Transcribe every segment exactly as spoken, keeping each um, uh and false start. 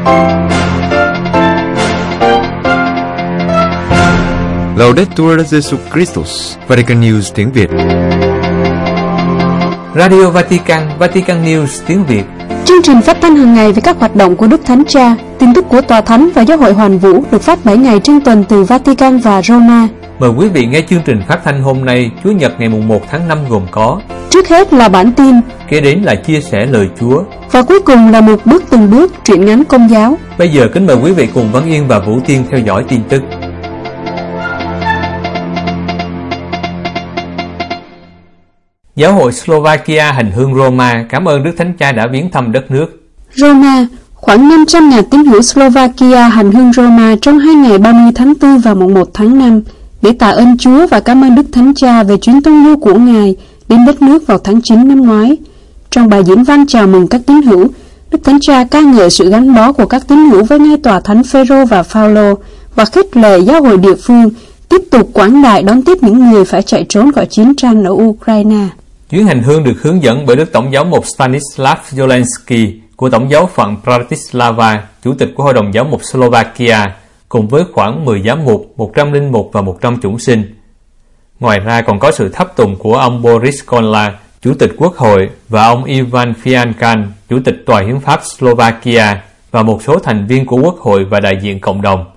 Laudetur Jesus Christus, Vatican News tiếng Việt. Radio Vatican, Vatican News tiếng Việt. Chương trình phát thanh hàng ngày về các hoạt động của Đức Thánh Cha, tin tức của Tòa Thánh và Giáo hội Hoàn Vũ được phát bảy ngày trên tuần từ Vatican và Roma. Mời quý vị nghe chương trình phát thanh hôm nay, Chủ nhật ngày mùng một tháng năm gồm có: trước hết là bản tin, kế đến là chia sẻ lời Chúa, và cuối cùng là một bước từng bước truyện ngắn Công giáo. Bây giờ kính mời quý vị cùng Văn Yên và Vũ Tiên theo dõi tin tức. Giáo hội Slovakia hành hương Roma cảm ơn Đức Thánh Cha đã viếng thăm đất nước. Roma, khoảng năm trăm nghìn tín hữu Slovakia hành hương Roma trong hai ngày ba mươi tháng tư và mùng một tháng năm để tạ ơn Chúa và cảm ơn Đức Thánh Cha về chuyến tông du của Ngài đến đất nước vào tháng chín năm ngoái. Trong bài diễn văn chào mừng các tín hữu, Đức Thánh Cha ca ngợi sự gắn bó của các tín hữu với ngay tòa thánh Phêrô và Phaolô và khích lệ giáo hội địa phương tiếp tục quảng đại đón tiếp những người phải chạy trốn khỏi chiến tranh ở Ukraine. Chuyến hành hương được hướng dẫn bởi Đức Tổng giáo mục Stanislav Zolensky của Tổng giáo phận Bratislava, Chủ tịch của Hội đồng Giáo mục Slovakia, cùng với khoảng mười giám mục, một trăm linh mục và một trăm chủng sinh. Ngoài ra còn có sự tháp tùng của ông Boris Konla, Chủ tịch Quốc hội, và ông Ivan Fiankan, Chủ tịch Tòa hiến pháp Slovakia, và một số thành viên của Quốc hội và đại diện cộng đồng.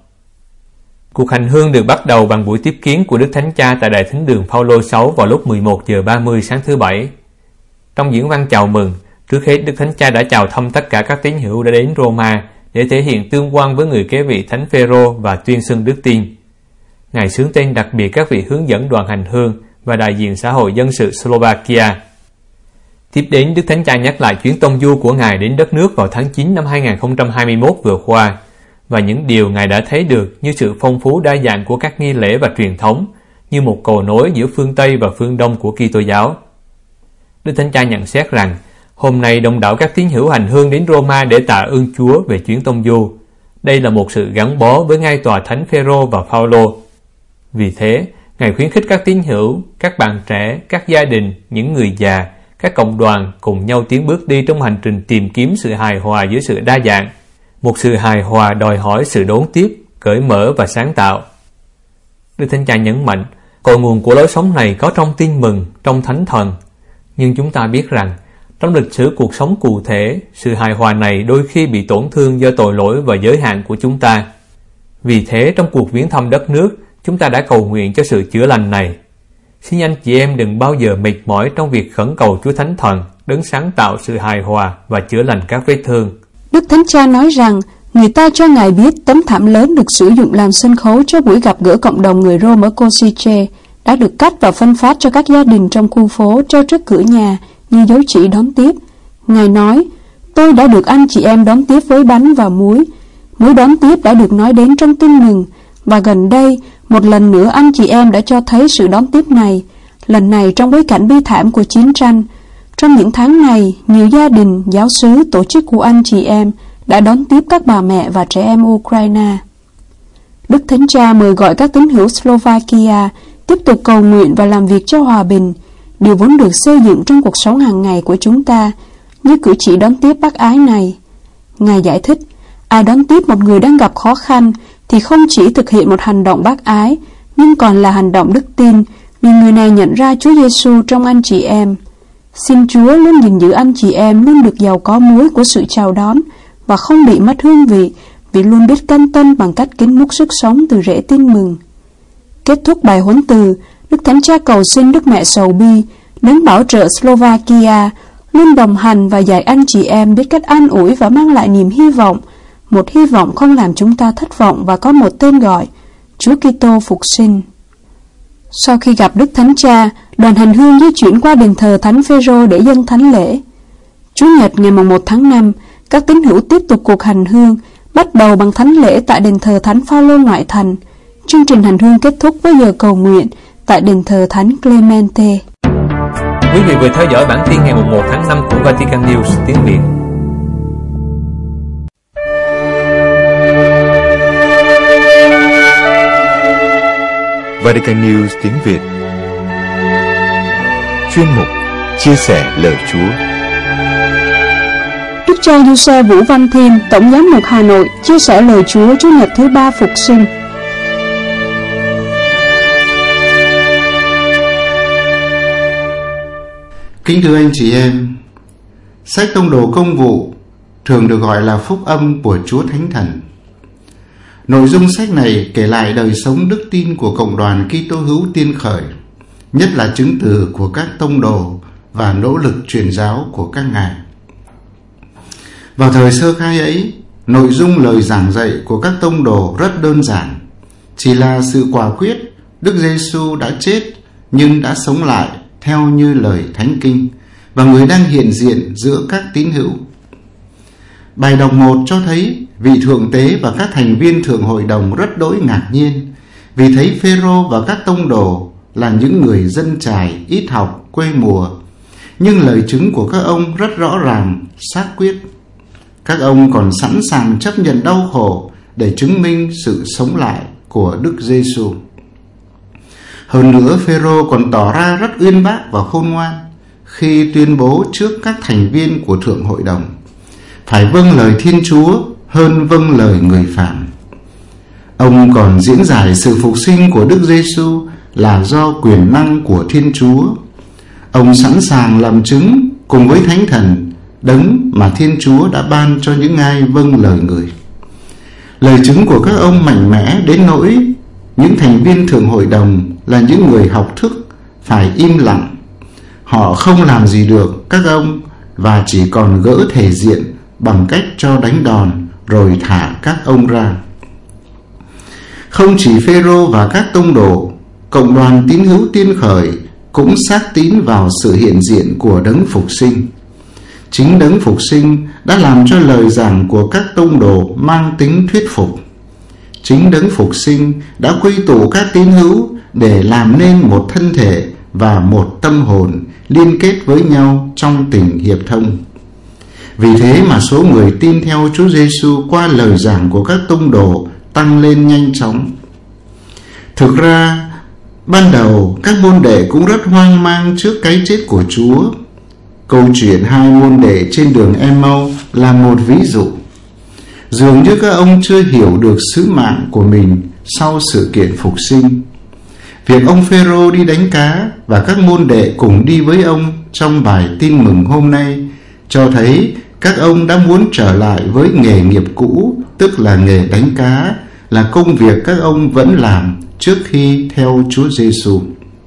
Cuộc hành hương được bắt đầu bằng buổi tiếp kiến của Đức Thánh Cha tại Đại Thính đường Phaolô sáu vào lúc mười một giờ ba mươi sáng thứ Bảy. Trong diễn văn chào mừng, trước hết Đức Thánh Cha đã chào thăm tất cả các tín hữu đã đến Roma để thể hiện tương quan với người kế vị Thánh Phêrô và tuyên xưng đức tin. Ngài xướng tên đặc biệt các vị hướng dẫn đoàn hành hương và đại diện xã hội dân sự Slovakia. Tiếp đến, Đức Thánh Cha nhắc lại chuyến tông du của Ngài đến đất nước vào tháng chín năm hai nghìn không trăm hai mươi mốt vừa qua và những điều Ngài đã thấy được như sự phong phú đa dạng của các nghi lễ và truyền thống, như một cầu nối giữa phương Tây và phương Đông của Kitô giáo. Đức Thánh Cha nhận xét rằng, hôm nay đông đảo các tín hữu hành hương đến Roma để tạ ơn Chúa về chuyến tông du. Đây là một sự gắn bó với ngai tòa Thánh Phêrô và Phaolô. Vì thế, Ngài khuyến khích các tín hữu, các bạn trẻ, các gia đình, những người già, các cộng đoàn cùng nhau tiến bước đi trong hành trình tìm kiếm sự hài hòa giữa sự đa dạng. Một sự hài hòa đòi hỏi sự đón tiếp, cởi mở và sáng tạo. Đức Thánh Cha nhấn mạnh, cội nguồn của lối sống này có trong tin mừng, trong Thánh Thần. Nhưng chúng ta biết rằng, trong lịch sử cuộc sống cụ thể, sự hài hòa này đôi khi bị tổn thương do tội lỗi và giới hạn của chúng ta. Vì thế, trong cuộc viếng thăm đất nước, chúng ta đã cầu nguyện cho sự chữa lành này. Xin anh chị em đừng bao giờ mệt mỏi trong việc khẩn cầu Chúa Thánh Thần, đấng sáng tạo sự hài hòa và chữa lành các vết thương. Đức Thánh Cha nói rằng, người ta cho Ngài biết tấm thảm lớn được sử dụng làm sân khấu cho buổi gặp gỡ cộng đồng người Rome ở Košice đã được cắt và phân phát cho các gia đình trong khu phố treo trước cửa nhà như dấu chỉ đón tiếp. Ngài nói, tôi đã được anh chị em đón tiếp với bánh và muối. Muối đón tiếp đã được nói đến trong tin mừng, và gần đây, một lần nữa anh chị em đã cho thấy sự đón tiếp này, lần này trong bối cảnh bi thảm của chiến tranh. Trong những tháng này, nhiều gia đình, giáo xứ, tổ chức của anh chị em đã đón tiếp các bà mẹ và trẻ em Ukraine. Đức Thánh Cha mời gọi các tín hữu Slovakia tiếp tục cầu nguyện và làm việc cho hòa bình, điều vốn được xây dựng trong cuộc sống hàng ngày của chúng ta, như cử chỉ đón tiếp bác ái này. Ngài giải thích, ai đón tiếp một người đang gặp khó khăn thì không chỉ thực hiện một hành động bác ái, nhưng còn là hành động đức tin, vì người này nhận ra Chúa Giêsu trong anh chị em. Xin Chúa luôn gìn giữ anh chị em luôn được giàu có muối của sự chào đón và không bị mất hương vị, vì luôn biết canh tân bằng cách kính múc sức sống từ rễ tin mừng. Kết thúc bài huấn từ, Đức Thánh Cha cầu xin Đức Mẹ Sầu Bi, đấng bảo trợ Slovakia, luôn đồng hành và dạy anh chị em biết cách an ủi và mang lại niềm hy vọng, một hy vọng không làm chúng ta thất vọng và có một tên gọi, Chúa Kitô phục sinh. Sau khi gặp Đức Thánh Cha, đoàn hành hương di chuyển qua đền thờ Thánh Phêrô để dâng thánh lễ. Chủ nhật ngày mùng một tháng năm, các tín hữu tiếp tục cuộc hành hương, bắt đầu bằng thánh lễ tại đền thờ Thánh Phaolô ngoại thành. Chương trình hành hương kết thúc với giờ cầu nguyện tại đền thờ Thánh Clemente. Quý vị vừa theo dõi bản tin ngày mùng một tháng năm của Vatican News tiếng Việt. Vatican News tiếng Việt. Chuyên mục Chia sẻ lời Chúa. Đức Đức cha Giuse Vũ Văn Thiên, Tổng giám mục Hà Nội, chia sẻ lời Chúa Chủ nhật thứ ba Phục sinh. Kính thưa anh chị em, sách Tông đồ Công vụ thường được gọi là phúc âm của Chúa Thánh Thần. Nội dung sách này kể lại đời sống đức tin của cộng đoàn Kitô hữu tiên khởi, nhất là chứng từ của các tông đồ và nỗ lực truyền giáo của các ngài. Vào thời sơ khai ấy, nội dung lời giảng dạy của các tông đồ rất đơn giản, chỉ là sự quả quyết Đức Giêsu đã chết nhưng đã sống lại theo như lời Thánh Kinh, và người đang hiện diện giữa các tín hữu. Bài đọc một cho thấy vị thượng tế và các thành viên thượng hội đồng rất đỗi ngạc nhiên vì thấy Phêrô và các tông đồ là những người dân chài, ít học, quê mùa, nhưng lời chứng của các ông rất rõ ràng, xác quyết. Các ông còn sẵn sàng chấp nhận đau khổ để chứng minh sự sống lại của Đức Giêsu. Hơn nữa, Phêrô còn tỏ ra rất uyên bác và khôn ngoan khi tuyên bố trước các thành viên của thượng hội đồng phải vâng lời Thiên Chúa hơn vâng lời người phạm. Ông còn diễn giải sự phục sinh của Đức Giêsu là do quyền năng của Thiên Chúa. Ông sẵn sàng làm chứng cùng với Thánh Thần, đấng mà Thiên Chúa đã ban cho những ai vâng lời người. Lời chứng của các ông mạnh mẽ đến nỗi những thành viên thượng hội đồng là những người học thức phải im lặng. Họ không làm gì được các ông và chỉ còn gỡ thể diện bằng cách cho đánh đòn rồi thả các ông ra. Không chỉ Phêrô và các tông đồ, cộng đoàn tín hữu tiên khởi cũng xác tín vào sự hiện diện của đấng phục sinh. Chính đấng phục sinh đã làm cho lời giảng của các tông đồ mang tính thuyết phục. Chính đấng phục sinh đã quy tụ các tín hữu để làm nên một thân thể và một tâm hồn liên kết với nhau trong tình hiệp thông. Vì thế mà số người tin theo Chúa Giêsu qua lời giảng của các tông đồ tăng lên nhanh chóng. Thực ra, ban đầu các môn đệ cũng rất hoang mang trước cái chết của Chúa. Câu chuyện hai môn đệ trên đường Em-mau là một ví dụ. Dường như các ông chưa hiểu được sứ mạng của mình sau sự kiện phục sinh. Việc ông Phêrô đi đánh cá và các môn đệ cùng đi với ông trong bài tin mừng hôm nay cho thấy các ông đã muốn trở lại với nghề nghiệp cũ, tức là nghề đánh cá, là công việc các ông vẫn làm trước khi theo Chúa Giêsu.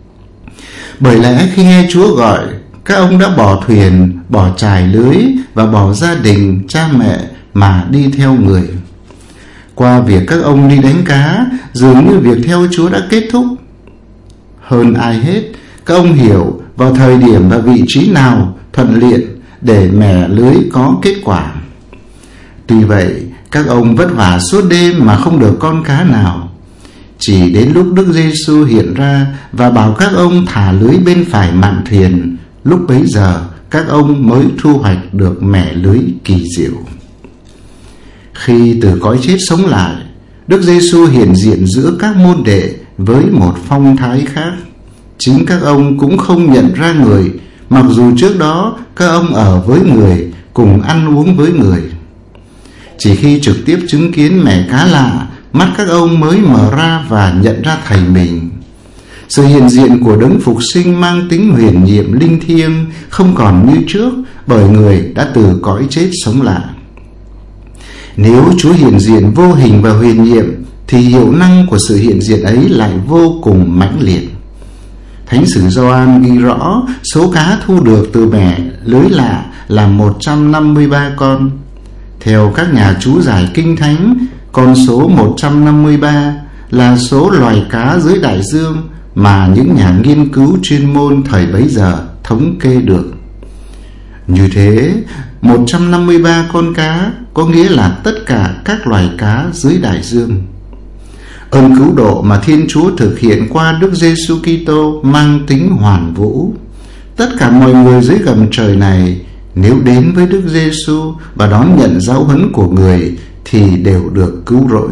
Bởi lẽ khi nghe Chúa gọi, các ông đã bỏ thuyền, bỏ chài lưới và bỏ gia đình, cha mẹ mà đi theo người. Qua việc các ông đi đánh cá, dường như việc theo Chúa đã kết thúc. Hơn ai hết, các ông hiểu vào thời điểm và vị trí nào thuận tiện để mẻ lưới có kết quả. Tuy vậy, các ông vất vả suốt đêm mà không được con cá nào. Chỉ đến lúc Đức Giêsu hiện ra và bảo các ông thả lưới bên phải mạn thuyền, lúc bấy giờ các ông mới thu hoạch được mẻ lưới kỳ diệu. Khi từ cõi chết sống lại, Đức Giêsu hiện diện giữa các môn đệ với một phong thái khác. Chính các ông cũng không nhận ra người, mặc dù trước đó các ông ở với người, cùng ăn uống với người. Chỉ khi trực tiếp chứng kiến mẻ cá lạ, mắt các ông mới mở ra và nhận ra thầy mình. Sự hiện diện của đấng phục sinh mang tính huyền nhiệm linh thiêng, không còn như trước, bởi người đã từ cõi chết sống lại. Nếu Chúa hiện diện vô hình và huyền nhiệm, thì hiệu năng của sự hiện diện ấy lại vô cùng mãnh liệt. Thánh sử Gioan ghi rõ số cá thu được từ mẻ lưới lạ là một trăm năm mươi ba con. Theo các nhà chú giải Kinh Thánh, con số một trăm năm mươi ba là số loài cá dưới đại dương mà những nhà nghiên cứu chuyên môn thời bấy giờ thống kê được. Như thế, một trăm năm mươi ba con cá có nghĩa là tất cả các loài cá dưới đại dương. Ơn cứu độ mà Thiên Chúa thực hiện qua Đức Giêsu Kitô mang tính hoàn vũ. Tất cả mọi người dưới gầm trời này, nếu đến với Đức Giêsu và đón nhận giáo huấn của người, thì đều được cứu rỗi.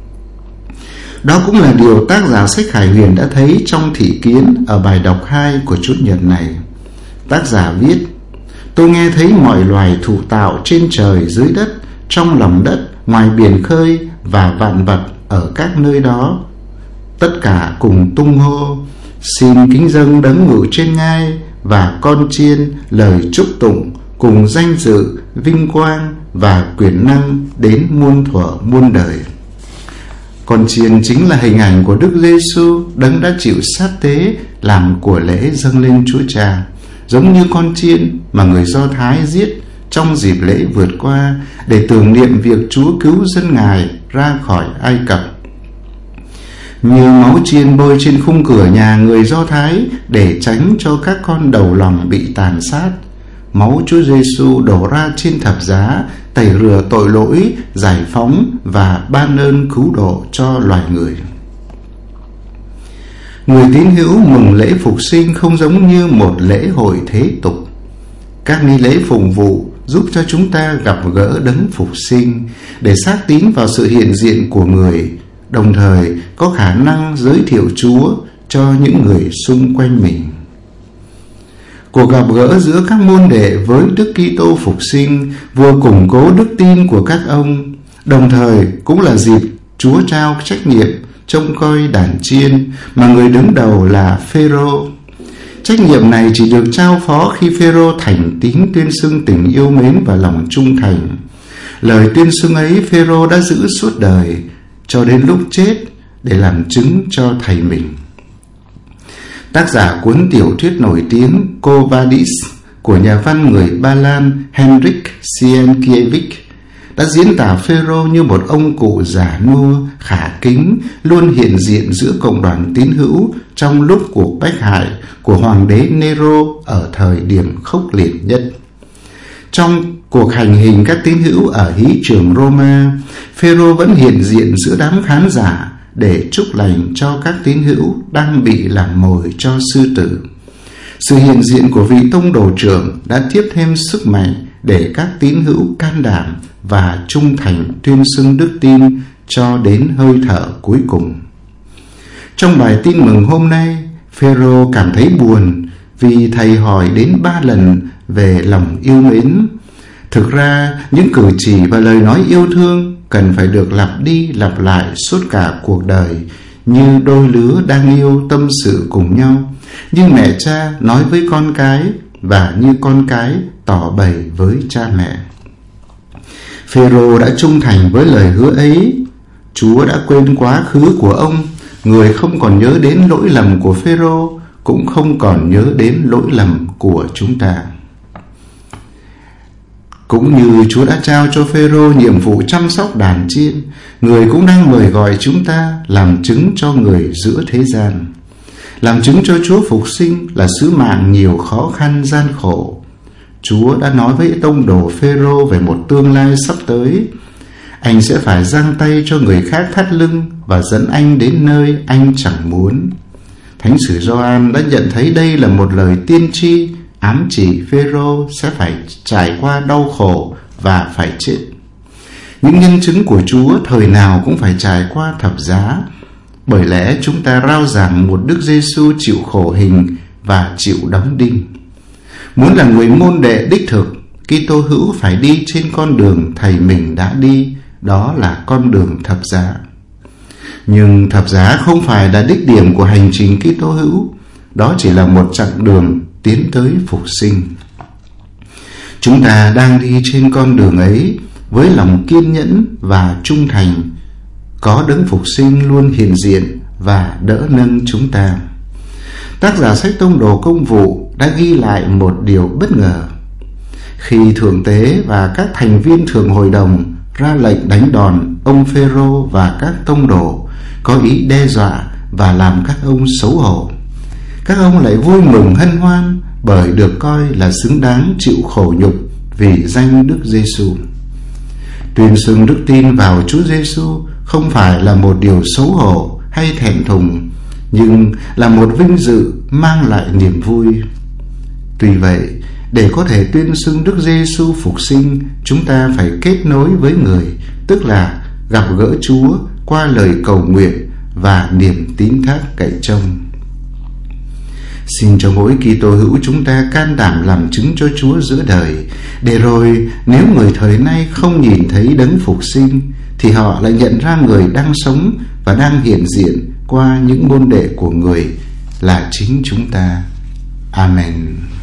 Đó cũng là điều tác giả sách Khải Huyền đã thấy trong thị kiến ở bài đọc hai của Chủ nhật này. Tác giả viết: tôi nghe thấy mọi loài thụ tạo trên trời dưới đất, trong lòng đất, ngoài biển khơi và vạn vật ở các nơi đó, tất cả cùng tung hô: xin kính dâng đấng ngự trên ngai và con chiên lời chúc tụng cùng danh dự, vinh quang và quyền năng đến muôn thuở muôn đời. Con chiên chính là hình ảnh của Đức Giêsu, đấng đã chịu sát tế làm của lễ dâng lên Chúa Cha, giống như con chiên mà người Do Thái giết trong dịp lễ vượt qua để tưởng niệm việc Chúa cứu dân Ngài ra khỏi Ai Cập. Như máu chiên bôi trên khung cửa nhà người Do Thái để tránh cho các con đầu lòng bị tàn sát, máu Chúa Giêsu đổ ra trên thập giá tẩy rửa tội lỗi, giải phóng và ban ơn cứu độ cho loài người. Người tín hữu mừng lễ phục sinh không giống như một lễ hội thế tục. Các nghi lễ phụng vụ giúp cho chúng ta gặp gỡ đấng phục sinh để xác tín vào sự hiện diện của người, đồng thời có khả năng giới thiệu Chúa cho những người xung quanh mình. Cuộc gặp gỡ giữa các môn đệ với Đức Kitô phục sinh vừa củng cố đức tin của các ông, đồng thời cũng là dịp Chúa trao trách nhiệm trông coi đàn chiên mà người đứng đầu là Phêrô. Trách nhiệm này chỉ được trao phó khi Phêrô thành tín tuyên xưng tình yêu mến và lòng trung thành. Lời tuyên xưng ấy Phêrô đã giữ suốt đời cho đến lúc chết để làm chứng cho thầy mình. Tác giả cuốn tiểu thuyết nổi tiếng Quo Vadis của nhà văn người Ba Lan Henryk Sienkiewicz đã diễn tả Phêrô như một ông cụ già nua, khả kính, luôn hiện diện giữa cộng đoàn tín hữu trong lúc cuộc bách hại của hoàng đế Nero ở thời điểm khốc liệt nhất. Trong cuộc hành hình các tín hữu ở hí trường Roma, Phêrô vẫn hiện diện giữa đám khán giả để chúc lành cho các tín hữu đang bị làm mồi cho sư tử. Sự hiện diện của vị tông đồ trưởng đã tiếp thêm sức mạnh để các tín hữu can đảm và trung thành tuyên xưng đức tin cho đến hơi thở cuối cùng. Trong bài tin mừng hôm nay, Phêrô cảm thấy buồn vì thầy hỏi đến ba lần về lòng yêu mến. Thực ra, những cử chỉ và lời nói yêu thương cần phải được lặp đi lặp lại suốt cả cuộc đời, như đôi lứa đang yêu tâm sự cùng nhau, như mẹ cha nói với con cái và như con cái tỏ bày với cha mẹ. Phêrô đã trung thành với lời hứa ấy. Chúa đã quên quá khứ của ông. Người không còn nhớ đến lỗi lầm của Phêrô cũng không còn nhớ đến lỗi lầm của chúng ta. Cũng như Chúa đã trao cho Phêrô nhiệm vụ chăm sóc đàn chiên, người cũng đang mời gọi chúng ta làm chứng cho người giữa thế gian. Làm chứng cho Chúa phục sinh là sứ mạng nhiều khó khăn gian khổ. Chúa đã nói với tông đồ Phêrô về một tương lai sắp tới. Anh sẽ phải giang tay cho người khác thắt lưng và dẫn anh đến nơi anh chẳng muốn. Thánh sử Gioan đã nhận thấy đây là một lời tiên tri ám chỉ Phêrô sẽ phải trải qua đau khổ và phải chết. Những nhân chứng của Chúa thời nào cũng phải trải qua thập giá. Bởi lẽ chúng ta rao giảng một Đức Giêsu chịu khổ hình và chịu đóng đinh. Muốn là người môn đệ đích thực, Kitô hữu phải đi trên con đường thầy mình đã đi, đó là con đường thập giá. Nhưng thập giá không phải là đích điểm của hành trình Kitô hữu, đó chỉ là một chặng đường tiến tới phục sinh. Chúng ta đang đi trên con đường ấy với lòng kiên nhẫn và trung thành, có đấng phục sinh luôn hiện diện và đỡ nâng chúng ta. Tác giả sách Tông đồ Công vụ đã ghi lại một điều bất ngờ. Khi thượng tế và các thành viên thượng hội đồng ra lệnh đánh đòn ông Phêrô và các tông đồ, có ý đe dọa và làm các ông xấu hổ, các ông lại vui mừng hân hoan bởi được coi là xứng đáng chịu khổ nhục vì danh Đức Giêsu. Tuyên xưng đức tin vào Chúa Giêsu không phải là một điều xấu hổ hay thẹn thùng, nhưng là một vinh dự mang lại niềm vui. Tuy vậy, để có thể tuyên xưng Đức Giêsu phục sinh, chúng ta phải kết nối với người, tức là gặp gỡ Chúa qua lời cầu nguyện và niềm tín thác cậy trông. Xin cho mỗi Kitô hữu chúng ta can đảm làm chứng cho Chúa giữa đời, để rồi nếu người thời nay không nhìn thấy đấng phục sinh, thì họ lại nhận ra người đang sống và đang hiện diện qua những môn đệ của người là chính chúng ta. Amen.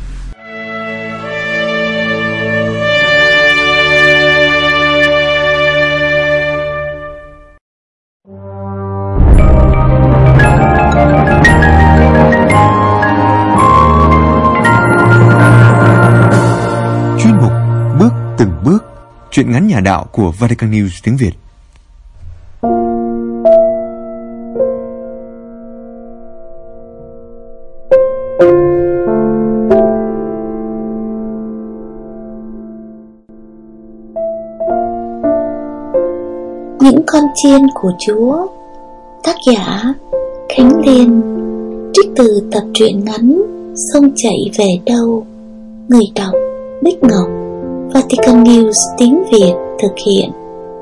Chuyên mục Bước từng bước, truyện ngắn nhà đạo của Vatican News tiếng Việt. Những con chiên của Chúa. Tác giả Khánh Liên. Trích từ tập truyện ngắn Sông chảy về đâu. Người đọc Bích Ngọc. Vatican News tiếng Việt thực hiện.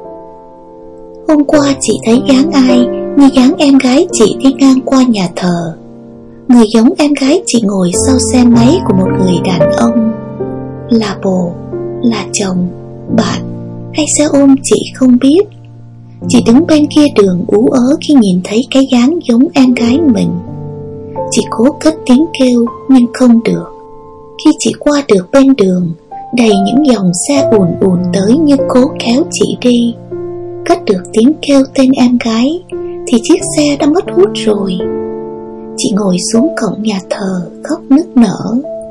Hôm qua chị thấy dáng ai như dáng em gái chị đi ngang qua nhà thờ. Người giống em gái chị ngồi sau xe máy của một người đàn ông. Là bồ, là chồng, bạn hay xe ôm chị không biết. Chị đứng bên kia đường ú ớ khi nhìn thấy cái dáng giống em gái mình. Chị cố cất tiếng kêu nhưng không được. Khi chị qua được bên đường, đầy những dòng xe ùn ùn tới như cố kéo chị đi. Cất được tiếng kêu tên em gái thì chiếc xe đã mất hút rồi. Chị ngồi xuống cổng nhà thờ khóc nức nở.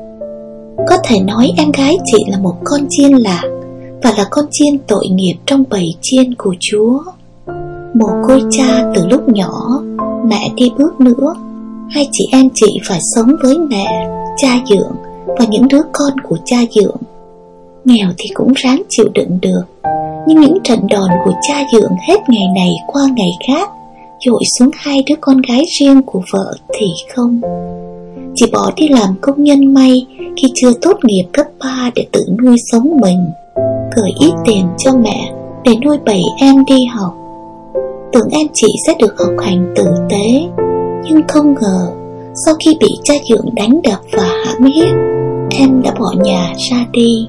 Có thể nói em gái chị là một con chiên lạc, và là con chiên tội nghiệp trong bầy chiên của Chúa. Mồ côi cha từ lúc nhỏ, mẹ đi bước nữa. Hai chị em chị phải sống với mẹ, cha dượng và những đứa con của cha dượng. Nghèo thì cũng ráng chịu đựng được, nhưng những trận đòn của cha dượng hết ngày này qua ngày khác dội xuống hai đứa con gái riêng của vợ thì không. Chị bỏ đi làm công nhân may khi chưa tốt nghiệp cấp ba để tự nuôi sống mình, gửi ít tiền cho mẹ để nuôi bảy em đi học. Tưởng em chị sẽ được học hành tử tế, nhưng không ngờ sau khi bị cha dượng đánh đập và hãm hiếp, em đã bỏ nhà ra đi.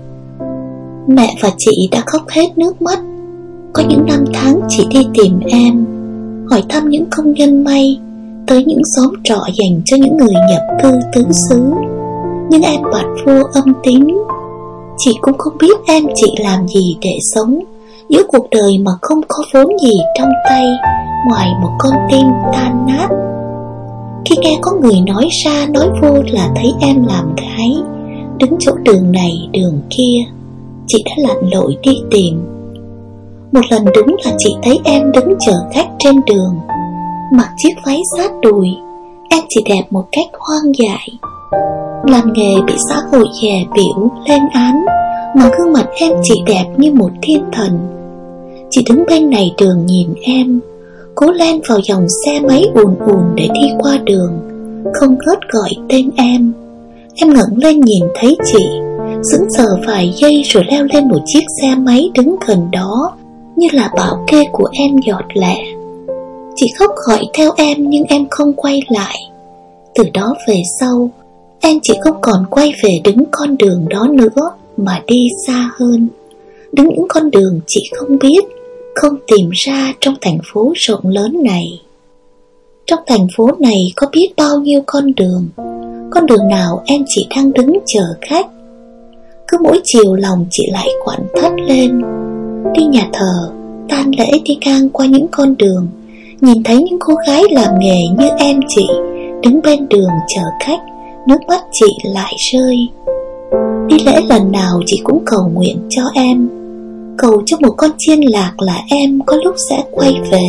Mẹ và chị đã khóc hết nước mắt. Có những năm tháng chị đi tìm em, hỏi thăm những công nhân may, tới những xóm trọ dành cho những người nhập cư tứ xứ. Nhưng em bặt vô âm tín. Chị cũng không biết em chị làm gì để sống giữa cuộc đời mà không có vốn gì trong tay ngoài một con tim tan nát. Khi nghe có người nói ra nói vô là thấy em làm gái, đứng chỗ đường này đường kia, chị đã lặn lội đi tìm. Một lần đúng là chị thấy em đứng chờ khách trên đường, mặc chiếc váy sát đùi. Em chỉ đẹp một cách hoang dại, làm nghề bị xã hội dè bỉu lên án, mà gương mặt em chỉ đẹp như một thiên thần. Chị đứng bên này đường nhìn em, cố len vào dòng xe máy ùn ùn để đi qua đường, không ngớt gọi tên em. Em ngẩng lên nhìn thấy chị, sững sờ vài giây rồi leo lên một chiếc xe máy đứng gần đó, như là bảo kê của em giọt lệ. Chị khóc gọi theo em nhưng em không quay lại. Từ đó về sau, em chỉ không còn quay về đứng con đường đó nữa, mà đi xa hơn, đứng những con đường chị không biết, không tìm ra trong thành phố rộng lớn này. Trong thành phố này có biết bao nhiêu con đường. Con đường nào em chỉ đang đứng chờ khách. Cứ mỗi chiều lòng chị lại quặn thắt lên. Đi nhà thờ, tan lễ đi ngang qua những con đường, nhìn thấy những cô gái làm nghề như em chị đứng bên đường chờ khách, nước mắt chị lại rơi. Đi lễ lần nào chị cũng cầu nguyện cho em, cầu cho một con chiên lạc là em có lúc sẽ quay về.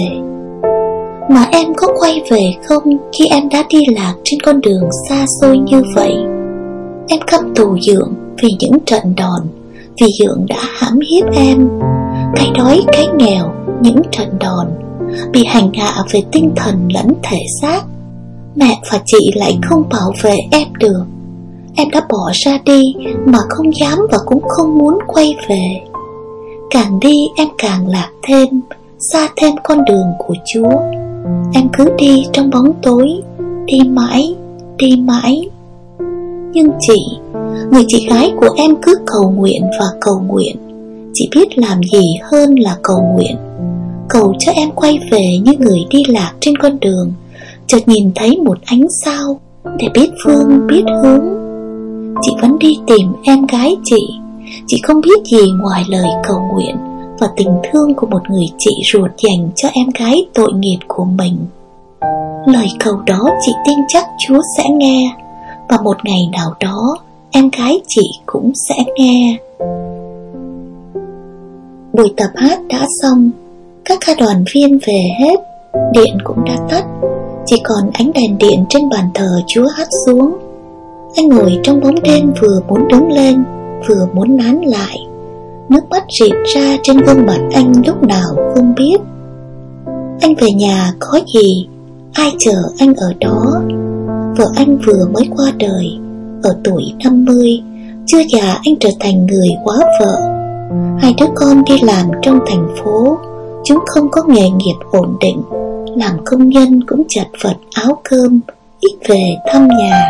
Mà em có quay về không khi em đã đi lạc trên con đường xa xôi như vậy? Em căm thù dượng vì những trận đòn, vì dượng đã hãm hiếp em. Cái đói, cái nghèo, những trận đòn, bị hành hạ về tinh thần lẫn thể xác. Mẹ và chị lại không bảo vệ em được. Em đã bỏ ra đi mà không dám và cũng không muốn quay về. Càng đi em càng lạc thêm, xa thêm con đường của Chúa. Em cứ đi trong bóng tối, đi mãi, đi mãi, Nhưng chị, người chị gái của em cứ cầu nguyện và cầu nguyện. Chị biết làm gì hơn là cầu nguyện. Cầu cho em quay về như người đi lạc trên con đường, chợt nhìn thấy một ánh sao để biết phương biết hướng. Chị vẫn đi tìm em gái chị. Chị không biết gì ngoài lời cầu nguyện và tình thương của một người chị ruột dành cho em gái tội nghiệp của mình. Lời cầu đó chị tin chắc Chúa sẽ nghe, và một ngày nào đó em gái chị cũng sẽ nghe. Buổi tập hát đã xong, các ca đoàn viên về hết, điện cũng đã tắt, chỉ còn ánh đèn điện trên bàn thờ Chúa hắt xuống. Anh ngồi trong bóng đêm, vừa muốn đứng lên, vừa muốn nán lại. Nước mắt rịn ra trên gương mặt anh lúc nào không biết. Anh về nhà có gì, ai chờ anh ở đó. Vợ anh vừa mới qua đời, ở tuổi năm mươi, chưa già anh trở thành người quá vợ. Hai đứa con đi làm trong thành phố, chúng không có nghề nghiệp ổn định, làm công nhân cũng chật vật áo cơm, ít về thăm nhà.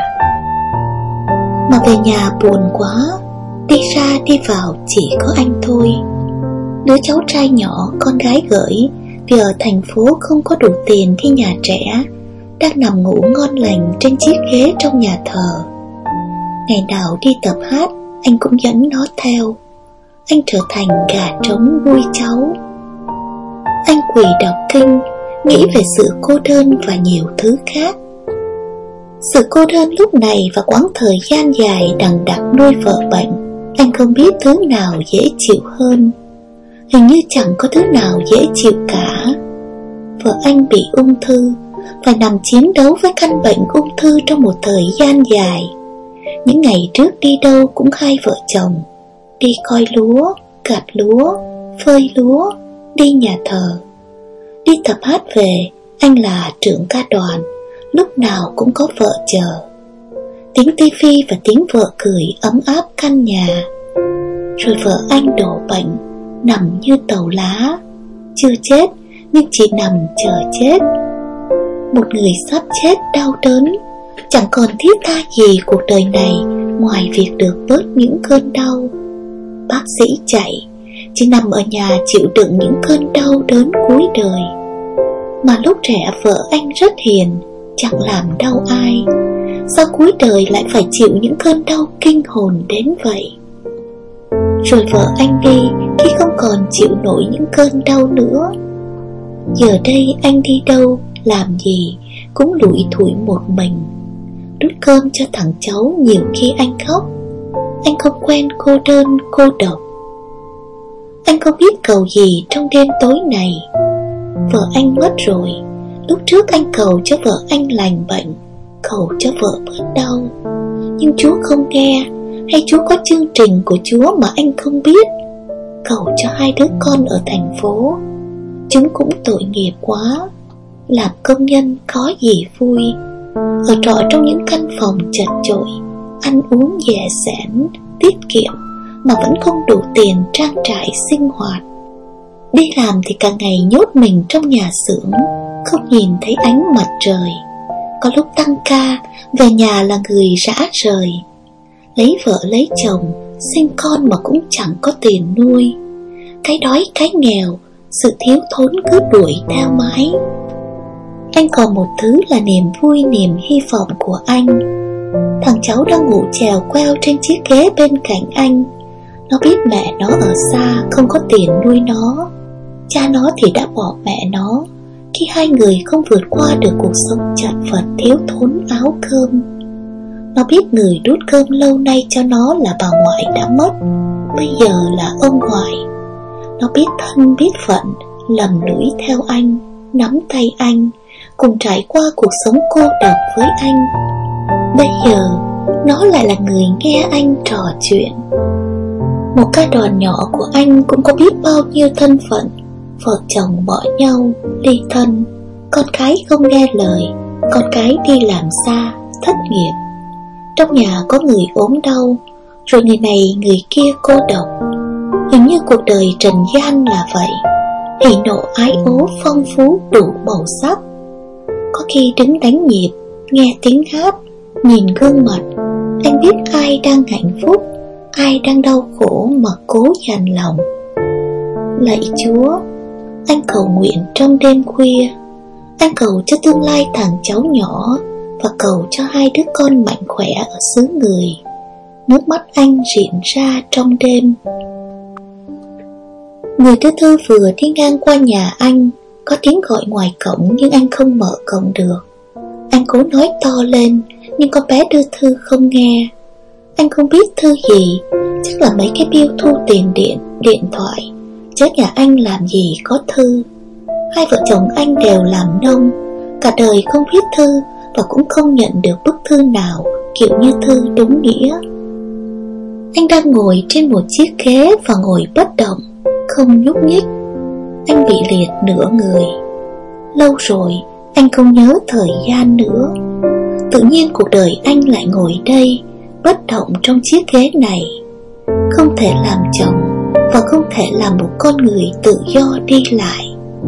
Mà về nhà buồn quá, đi ra đi vào chỉ có anh thôi. Đứa cháu trai nhỏ con gái gửi vì ở thành phố không có đủ tiền thi nhà trẻ, đang nằm ngủ ngon lành trên chiếc ghế trong nhà thờ. Ngày nào đi tập hát, anh cũng dẫn nó theo. Anh trở thành gà trống nuôi cháu. Anh quỳ đọc kinh, nghĩ về sự cô đơn và nhiều thứ khác. Sự cô đơn lúc này và quãng thời gian dài đằng đẵng nuôi vợ bệnh, anh không biết thứ nào dễ chịu hơn. Hình như chẳng có thứ nào dễ chịu cả. Vợ anh bị ung thư, phải nằm chiến đấu với căn bệnh ung thư trong một thời gian dài. Những ngày trước đi đâu cũng hai vợ chồng, đi coi lúa, gặt lúa, phơi lúa, đi nhà thờ. Đi tập hát về, anh là trưởng ca đoàn, lúc nào cũng có vợ chờ. Tiếng tivi và tiếng vợ cười ấm áp căn nhà. Rồi vợ anh đổ bệnh, nằm như tàu lá, chưa chết nhưng chỉ nằm chờ chết. Một người sắp chết đau đớn, chẳng còn thiết tha gì cuộc đời này ngoài việc được bớt những cơn đau. Bác sĩ chạy, chỉ nằm ở nhà chịu đựng những cơn đau đớn cuối đời. Mà lúc trẻ vợ anh rất hiền, chẳng làm đau ai. Sao cuối đời lại phải chịu những cơn đau kinh hồn đến vậy? Rồi vợ anh đi khi không còn chịu nổi những cơn đau nữa. Giờ đây anh đi đâu, làm gì cũng lủi thủi một mình, đút cơm cho thằng cháu nhiều khi anh khóc. Anh không quen cô đơn, cô độc. Anh không biết cầu gì trong đêm tối này. Vợ anh mất rồi. Lúc trước anh cầu cho vợ anh lành bệnh, cầu cho vợ bớt đau. Nhưng Chúa không nghe, hay Chúa có chương trình của Chúa mà anh không biết? Cầu cho hai đứa con ở thành phố, chúng cũng tội nghiệp quá. Làm công nhân có gì vui, ở trọ trong những căn phòng chật chội, ăn uống dè sẻn, tiết kiệm mà vẫn không đủ tiền trang trải sinh hoạt. Đi làm thì cả ngày nhốt mình trong nhà xưởng, không nhìn thấy ánh mặt trời. Có lúc tăng ca, về nhà là người rã rời. Lấy vợ lấy chồng, sinh con mà cũng chẳng có tiền nuôi. Cái đói cái nghèo, sự thiếu thốn cứ đuổi theo mãi. Anh còn một thứ là niềm vui, niềm hy vọng của anh. Thằng cháu đang ngủ chèo queo trên chiếc ghế bên cạnh anh. Nó biết mẹ nó ở xa, không có tiền nuôi nó. Cha nó thì đã bỏ mẹ nó khi hai người không vượt qua được cuộc sống chật vật thiếu thốn áo cơm. Nó biết người đút cơm lâu nay cho nó là bà ngoại đã mất, bây giờ là ông ngoại. Nó biết thân biết phận, lầm lũi theo anh, nắm tay anh, cùng trải qua cuộc sống cô độc với anh. Bây giờ nó lại là người nghe anh trò chuyện. Một ca đoàn nhỏ của anh cũng có biết bao nhiêu thân phận. Vợ chồng bỏ nhau, ly thân, con cái không nghe lời, con cái đi làm xa, thất nghiệp. Trong nhà có người ốm đau, rồi người này người kia cô độc. Hình như cuộc đời trần gian là vậy, hỉ nộ ái ố phong phú đủ màu sắc. Có khi đứng đánh nhịp, nghe tiếng hát, nhìn gương mặt, Anh biết ai đang hạnh phúc, ai đang đau khổ mà cố dằn lòng. Lạy Chúa, anh cầu nguyện trong đêm khuya. Anh cầu cho tương lai thằng cháu nhỏ, và cầu cho hai đứa con mạnh khỏe ở xứ người. Nước mắt anh rịn ra trong đêm. Người đưa thư vừa đi ngang qua nhà anh. Có tiếng gọi ngoài cổng nhưng anh không mở cổng được. Anh cố nói to lên, nhưng con bé đưa thư không nghe. Anh không biết thư gì, chắc là mấy cái bill thu tiền điện, điện thoại. Chứ nhà anh làm gì có thư. Hai vợ chồng anh đều làm nông, cả đời không viết thư và cũng không nhận được bức thư nào kiểu như thư đúng nghĩa. Anh đang ngồi trên một chiếc ghế và ngồi bất động, không nhúc nhích. Anh bị liệt nửa người. Lâu rồi anh không nhớ thời gian nữa. Tự nhiên cuộc đời anh lại ngồi đây, bất động trong chiếc ghế này. Không thể làm chồng và không thể làm một con người tự do đi lại.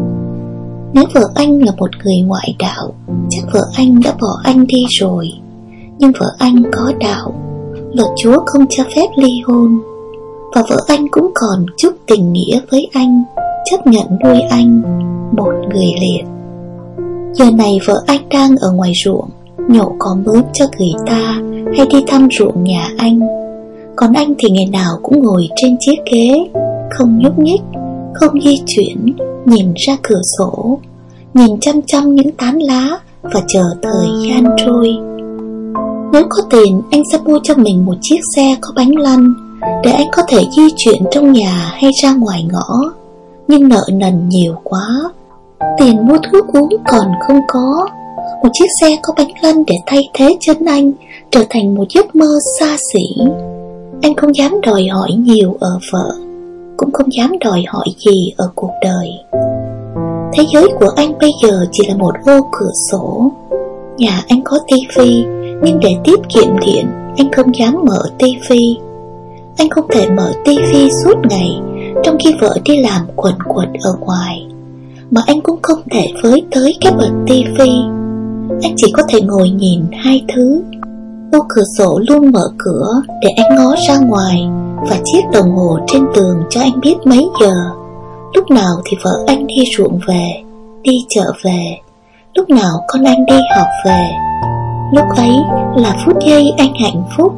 Nếu vợ anh là một người ngoại đạo, chắc vợ anh đã bỏ anh đi rồi. Nhưng vợ anh có đạo, luật Chúa không cho phép ly hôn. Và vợ anh cũng còn chút tình nghĩa với anh, chấp nhận nuôi anh, một người liệt. Giờ này vợ anh đang ở ngoài ruộng, nhổ cỏ mướp cho người ta hay đi thăm ruộng nhà anh. Còn anh thì ngày nào cũng ngồi trên chiếc ghế, không nhúc nhích, không di chuyển, nhìn ra cửa sổ, nhìn chăm chăm những tán lá và chờ thời gian trôi. Nếu có tiền, anh sẽ mua cho mình một chiếc xe có bánh lăn để anh có thể di chuyển trong nhà hay ra ngoài ngõ. Nhưng nợ nần nhiều quá, tiền mua thuốc uống còn không có. Một chiếc xe có bánh lăn để thay thế chân anh trở thành một giấc mơ xa xỉ. Anh không dám đòi hỏi nhiều ở vợ, cũng không dám đòi hỏi gì ở cuộc đời. Thế giới của anh bây giờ chỉ là một ô cửa sổ. Nhà anh có tivi, nhưng để tiết kiệm điện, anh không dám mở tivi. Anh không thể mở tivi suốt ngày, trong khi vợ đi làm quần quật ở ngoài. Mà anh cũng không thể với tới cái bật tivi. Anh chỉ có thể ngồi nhìn hai thứ. Ô cửa sổ luôn mở cửa để anh ngó ra ngoài, và chiếc đồng hồ trên tường cho anh biết mấy giờ. Lúc nào thì vợ anh đi ruộng về, đi chợ về, lúc nào con anh đi học về. Lúc ấy là phút giây anh hạnh phúc.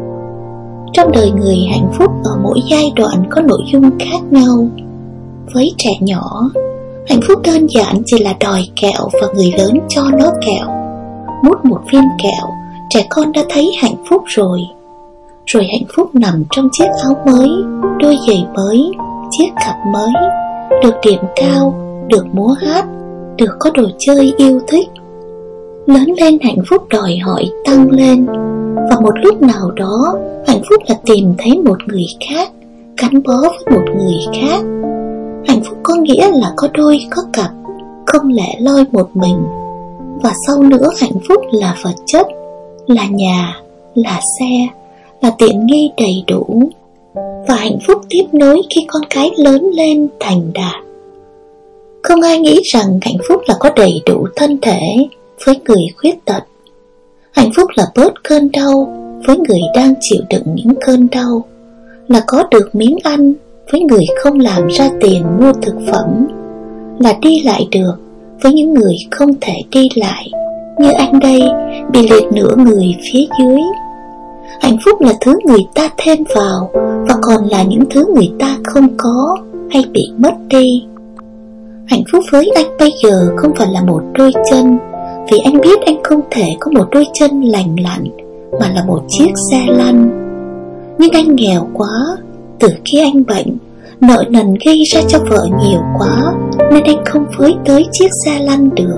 Trong đời người, hạnh phúc ở mỗi giai đoạn có nội dung khác nhau. Với trẻ nhỏ, hạnh phúc đơn giản chỉ là đòi kẹo và người lớn cho nó kẹo. Mút một viên kẹo, trẻ con đã thấy hạnh phúc rồi. Rồi hạnh phúc nằm trong chiếc áo mới, đôi giày mới, chiếc cặp mới, được điểm cao, được múa hát, được có đồ chơi yêu thích. Lớn lên hạnh phúc đòi hỏi tăng lên. Và một lúc nào đó, hạnh phúc là tìm thấy một người khác, gắn bó với một người khác. Hạnh phúc có nghĩa là có đôi có cặp, không lẻ loi một mình. Và sau nữa hạnh phúc là vật chất, là nhà, là xe, là tiện nghi đầy đủ. Và hạnh phúc tiếp nối khi con cái lớn lên thành đạt. Không ai nghĩ rằng hạnh phúc là có đầy đủ thân thể với người khuyết tật. Hạnh phúc là bớt cơn đau với người đang chịu đựng những cơn đau, là có được miếng ăn với người không làm ra tiền mua thực phẩm, là đi lại được với những người không thể đi lại, như anh đây bị liệt nửa người phía dưới. Hạnh phúc là thứ người ta thêm vào, và còn là những thứ người ta không có hay bị mất đi. Hạnh phúc với anh bây giờ không phải là một đôi chân, vì anh biết anh không thể có một đôi chân lành lặn, mà là một chiếc xe lăn. Nhưng anh nghèo quá, từ khi anh bệnh, nợ nần gây ra cho vợ nhiều quá, nên anh không với tới chiếc xe lăn được.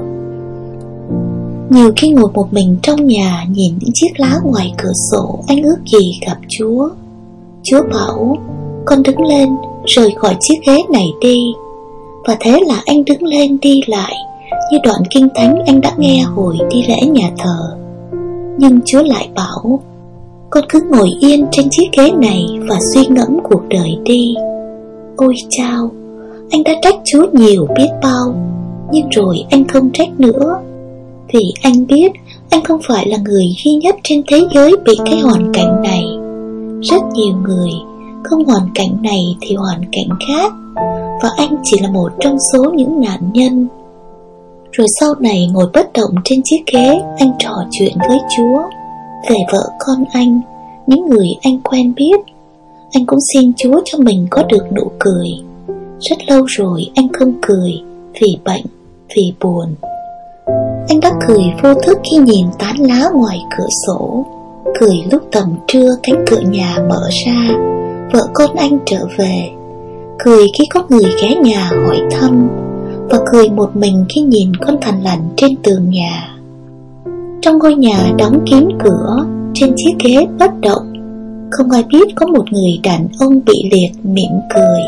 Nhiều khi ngồi một mình trong nhà, nhìn những chiếc lá ngoài cửa sổ, anh ước gì gặp Chúa. Chúa bảo, con đứng lên, rời khỏi chiếc ghế này đi. Và thế là anh đứng lên đi lại, như đoạn kinh thánh anh đã nghe hồi đi lễ nhà thờ. Nhưng Chúa lại bảo, con cứ ngồi yên trên chiếc ghế này và suy ngẫm cuộc đời đi. Ôi chao, anh đã trách Chúa nhiều biết bao, nhưng rồi anh không trách nữa. Vì anh biết Anh không phải là người duy nhất trên thế giới bị cái hoàn cảnh này. Rất nhiều người, không hoàn cảnh này thì hoàn cảnh khác, và anh chỉ là một trong số những nạn nhân. Rồi sau này ngồi bất động trên chiếc ghế, anh trò chuyện với Chúa về vợ con anh, những người anh quen biết. Anh cũng xin Chúa cho mình có được nụ cười. Rất lâu rồi anh không cười, vì bệnh, vì buồn. Anh đã cười vô thức khi nhìn tán lá ngoài cửa sổ, cười lúc tầm trưa cánh cửa nhà mở ra, vợ con anh trở về, cười khi có người ghé nhà hỏi thăm, và cười một mình khi nhìn con thằn lằn trên tường nhà. Trong ngôi nhà đóng kín cửa, trên chiếc ghế bất động, không ai biết có một người đàn ông bị liệt mỉm cười.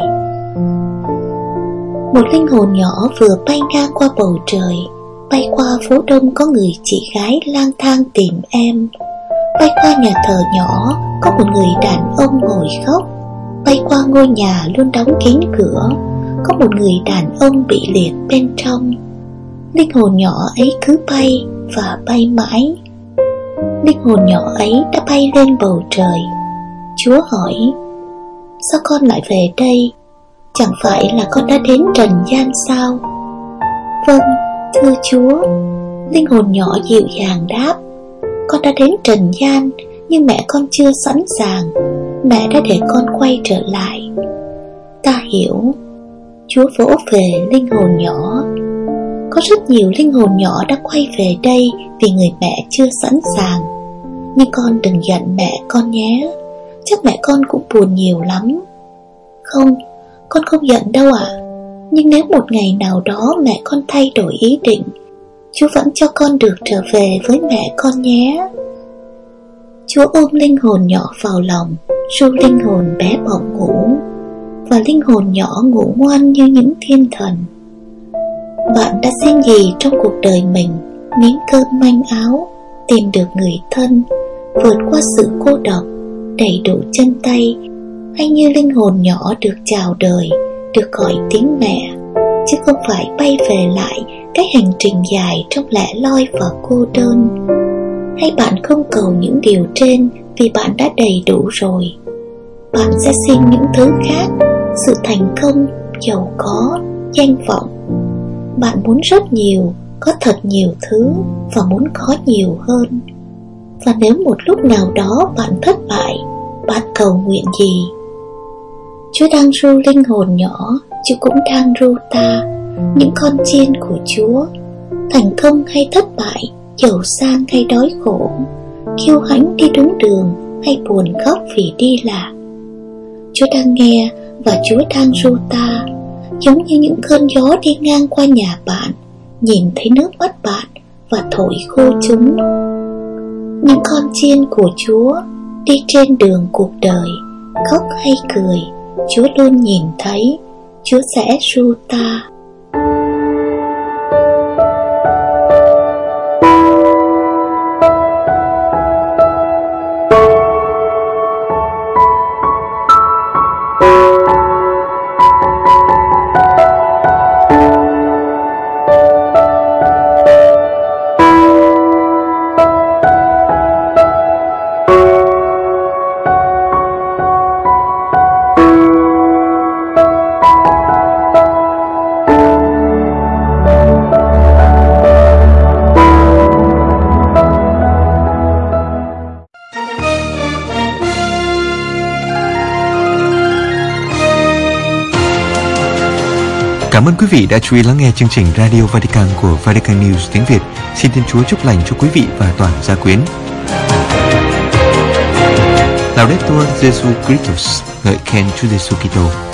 Một linh hồn nhỏ vừa bay ngang qua bầu trời, bay qua phố đông có người chị gái lang thang tìm em, bay qua nhà thờ nhỏ có một người đàn ông ngồi khóc, bay qua ngôi nhà luôn đóng kín cửa có một người đàn ông bị liệt bên trong. Linh hồn nhỏ ấy cứ bay và bay mãi. Linh hồn nhỏ ấy đã bay lên bầu trời. Chúa hỏi: sao con lại về đây? Chẳng phải là con đã đến trần gian sao? Vâng, thưa Chúa. Linh hồn nhỏ dịu dàng đáp: con đã đến trần gian, nhưng mẹ con chưa sẵn sàng. Mẹ đã để con quay trở lại. Ta hiểu. Chúa vỗ về linh hồn nhỏ. Có rất nhiều linh hồn nhỏ đã quay về đây vì người mẹ chưa sẵn sàng. Nhưng con đừng giận mẹ con nhé. Chắc mẹ con cũng buồn nhiều lắm. Không, con không giận đâu ạ. À. Nhưng nếu một ngày nào đó mẹ con thay đổi ý định, Chúa vẫn cho con được trở về với mẹ con nhé. Chúa ôm linh hồn nhỏ vào lòng, ru linh hồn bé bỏng ngủ, và linh hồn nhỏ ngủ ngoan như những thiên thần. Bạn đã xin gì trong cuộc đời mình? Miếng cơm manh áo, tìm được người thân, vượt qua sự cô độc, đầy đủ chân tay, hay như linh hồn nhỏ được chào đời, được gọi tiếng mẹ, chứ không phải bay về lại cái hành trình dài trong lẻ loi và cô đơn? Hay bạn không cầu những điều trên vì bạn đã đầy đủ rồi? Bạn sẽ xin những thứ khác, sự thành công, giàu có, danh vọng. Bạn muốn rất nhiều, có thật nhiều thứ, và muốn có nhiều hơn. Và nếu một lúc nào đó bạn thất bại, bạn cầu nguyện gì? Chúa đang ru linh hồn nhỏ, Chúa cũng đang ru ta, những con chiên của Chúa. Thành công hay thất bại, giàu sang hay đói khổ, kiêu hãnh đi đúng đường hay buồn khóc vì đi lạc, Chúa đang nghe và Chúa đang ru ta, giống như những cơn gió đi ngang qua nhà bạn, nhìn thấy nước mắt bạn và thổi khô chúng. Những con chiên của Chúa đi trên đường cuộc đời, khóc hay cười, Chúa luôn nhìn thấy. Chúa sẽ ru ta. Cảm ơn quý vị đã chú ý lắng nghe chương trình Radio Vatican của Vatican News tiếng Việt. Xin Thiên Chúa chúc lành cho quý vị và toàn gia quyến. Laudetur Jesu Christus, ngợi khen Chúa Giêsu Kitô.